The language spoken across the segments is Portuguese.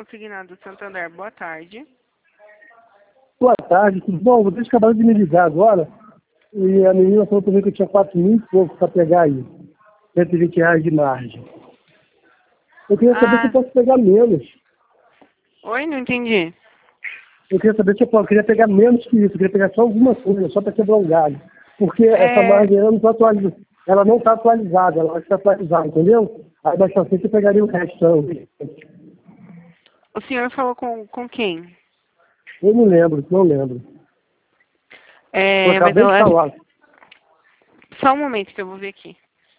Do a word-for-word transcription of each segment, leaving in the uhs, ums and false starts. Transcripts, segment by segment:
Consignado Santander, boa tarde. Boa tarde, tudo bom? Vocês acabaram de me ligar agora e a menina falou também que eu tinha quatro mil e pouco para pegar aí, cento e vinte reais de margem. Eu queria saber se eu Ah, posso pegar menos. oi, não entendi. Eu queria saber se eu, posso, eu queria pegar menos que isso, eu queria pegar só alguma coisa, só para quebrar um galho. Porque essa É, margem ela não está atualizada, ela não está atualizada, ela vai estar atualizada, entendeu? Aí mais pra frente eu pegaria o restão. o senhor falou com, com quem? Eu não lembro, não lembro. Eu É, mas acabei eu de acho... falar. Só um momento que eu vou ver aqui.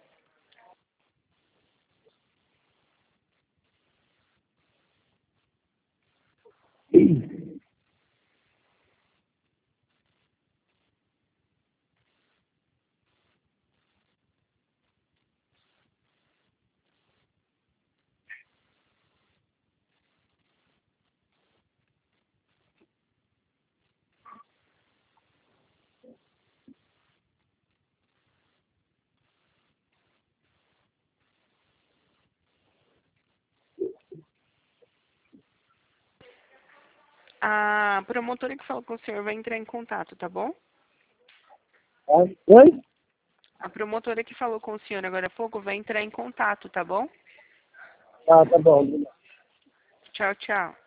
A promotora que falou com o senhor vai entrar em contato, tá bom? Tá? Oi? A promotora que falou com o senhor agora há pouco vai entrar em contato, tá bom? Ah, tá bom. Tchau, tchau.